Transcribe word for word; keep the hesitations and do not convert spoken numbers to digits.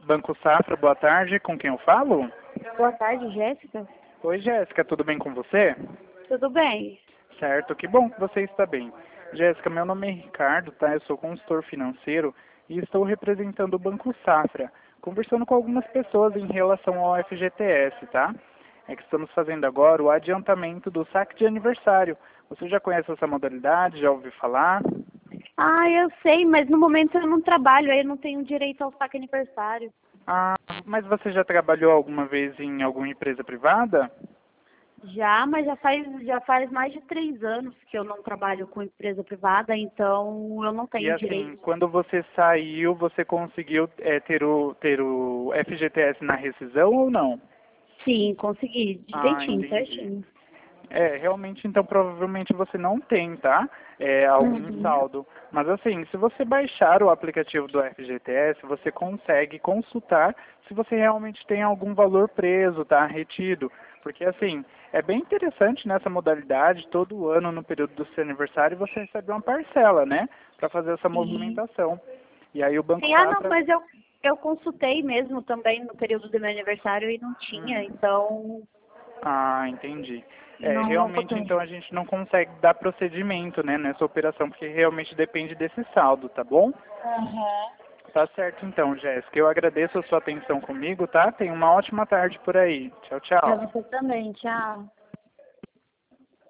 Banco Safra, boa tarde. Com quem eu falo? Boa tarde, Jéssica. Oi, Jéssica, tudo bem com você? Tudo bem? Certo, que bom que você está bem. Jéssica, meu nome é Ricardo, tá? Eu sou consultor financeiro e estou representando o Banco Safra, conversando com algumas pessoas em relação ao F G T S, tá? É que estamos fazendo agora o adiantamento do saque de aniversário. Você já conhece essa modalidade? Já ouviu falar? Ah, eu sei, mas no momento eu não trabalho, aí eu não tenho direito ao saque aniversário. Ah, mas você já trabalhou alguma vez em alguma empresa privada? Já, mas já faz, já faz mais de três anos que eu não trabalho com empresa privada, então eu não E tenho assim, direito. quando você saiu, você conseguiu é, ter, o, ter o F G T S na rescisão ou não? Sim, consegui, Ah, direitinho, entendi. certinho. É, realmente, então, provavelmente você não tem, tá? É, algum Uhum. saldo. Mas assim, se você baixar o aplicativo do F G T S, você consegue consultar se você realmente tem algum valor preso, tá? Retido. Porque assim, é bem interessante nessa modalidade, todo ano no período do seu aniversário você recebe uma parcela, né? Para fazer essa Sim. movimentação. E aí o Banco Sim, ah não, Safra... mas eu, eu consultei mesmo também no período do meu aniversário e não tinha, Hum. então Ah, entendi. É, não, não realmente, consegui. então, a gente não consegue dar procedimento, né, nessa operação, porque realmente depende desse saldo, tá bom? Aham. Tá certo, então, Jéssica. Eu agradeço a sua atenção comigo, tá? Tenha uma ótima tarde por aí. Tchau, Pra tchau. você também, tchau.